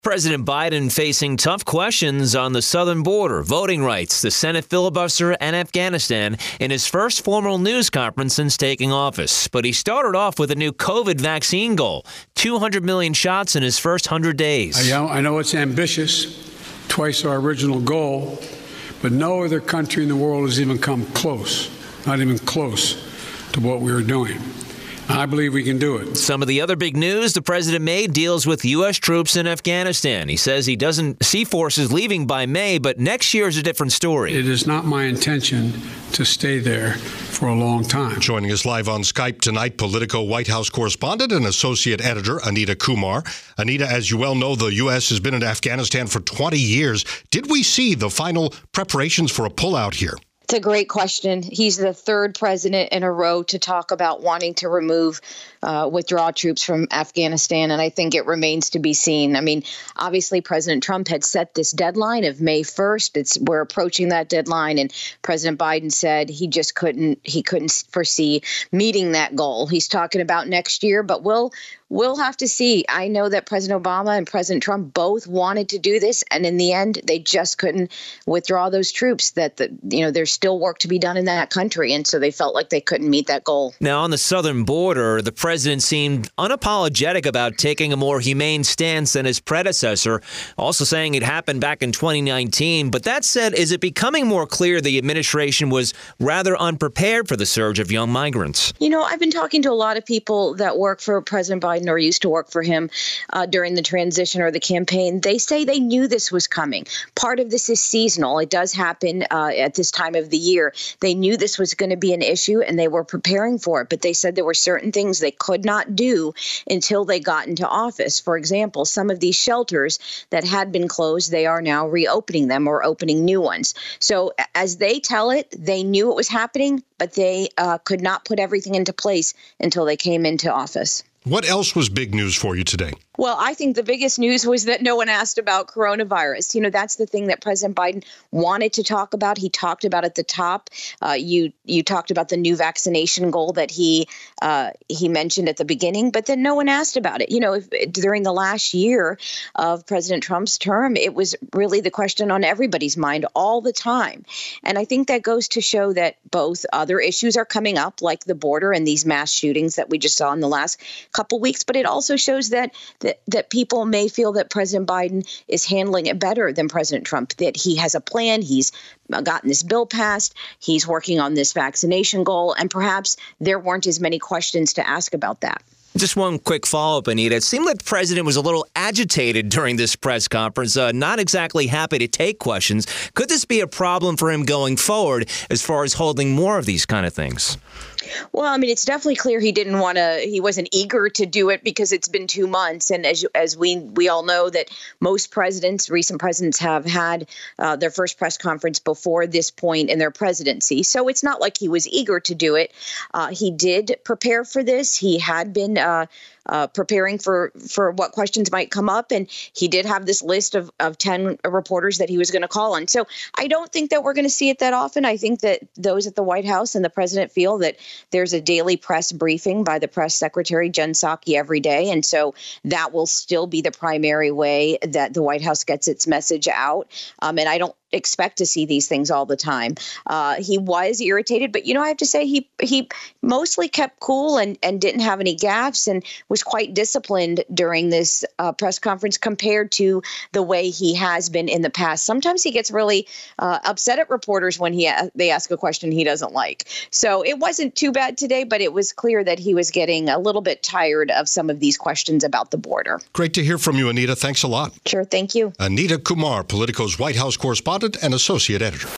President Biden facing tough questions on the southern border, voting rights, the Senate filibuster, and Afghanistan in his first formal news conference since taking office. But he started off with a new COVID vaccine goal, 200 million shots in his first 100 days. I know it's ambitious, twice our original goal, but no other country in the world has even come close, not even close to what we were doing. I believe we can do it. Some of the other big news the president made deals with U.S. troops in Afghanistan. He says he doesn't see forces leaving by May, but next year is a different story. It is not my intention to stay there for a long time. Joining us live on Skype tonight, Politico White House correspondent and associate editor Anita Kumar. Anita, as you well know, the U.S. has been in Afghanistan for 20 years. Did we see the final preparations for a pullout here? It's a great question. He's the third president in a row to talk about wanting to withdraw troops from Afghanistan, and I think it remains to be seen. I mean, obviously, President Trump had set this deadline of May 1st. We're approaching that deadline, and President Biden said he couldn't foresee meeting that goal. He's talking about next year, but we'll have to see. I know that President Obama and President Trump both wanted to do this, and in the end, they just couldn't withdraw those troops. There's still work to be done in that country, and so they felt like they couldn't meet that goal. Now, on the southern border, the president seemed unapologetic about taking a more humane stance than his predecessor, also saying it happened back in 2019. But that said, is it becoming more clear the administration was rather unprepared for the surge of young migrants? You know, I've been talking to a lot of people that work for President Biden or used to work for him during the transition or the campaign. They say they knew this was coming. Part of this is seasonal. It does happen at this time of the year. They knew this was going to be an issue and they were preparing for it. But they said there were certain things they could not do until they got into office. For example, some of these shelters that had been closed, they are now reopening them or opening new ones. So as they tell it, they knew it was happening, but they could not put everything into place until they came into office. What else was big news for you today? Well, I think the biggest news was that no one asked about coronavirus. You know, that's the thing that President Biden wanted to talk about. He talked about at the top. You talked about the new vaccination goal that he mentioned at the beginning, but then no one asked about it. You know, during the last year of President Trump's term, it was really the question on everybody's mind all the time. And I think that goes to show that both other issues are coming up, like the border and these mass shootings that we just saw in the last couple weeks, but it also shows that people may feel that President Biden is handling it better than President Trump, that he has a plan, he's gotten this bill passed, he's working on this vaccination goal, and perhaps there weren't as many questions to ask about that. Just one quick follow-up, Anita. It seemed like the president was a little agitated during this press conference, not exactly happy to take questions. Could this be a problem for him going forward as far as holding more of these kind of things? Well, I mean, it's definitely clear he wasn't eager to do it because it's been 2 months. And as we all know that most recent presidents have had their first press conference before this point in their presidency. So it's not like he was eager to do it. He did prepare for this. He had been preparing for what questions might come up. And he did have this list of 10 reporters that he was going to call on. So I don't think that we're going to see it that often. I think that those at the White House and the president feel that there's a daily press briefing by the press secretary, Jen Psaki, every day. And so that will still be the primary way that the White House gets its message out. And I don't expect to see these things all the time. He was irritated, but, I have to say he mostly kept cool and didn't have any gaffes and was quite disciplined during this press conference compared to the way he has been in the past. Sometimes he gets really upset at reporters when they ask a question he doesn't like. So it wasn't too bad today, but it was clear that he was getting a little bit tired of some of these questions about the border. Great to hear from you, Anita. Thanks a lot. Sure. Thank you. Anita Kumar, Politico's White House correspondent and associate editor.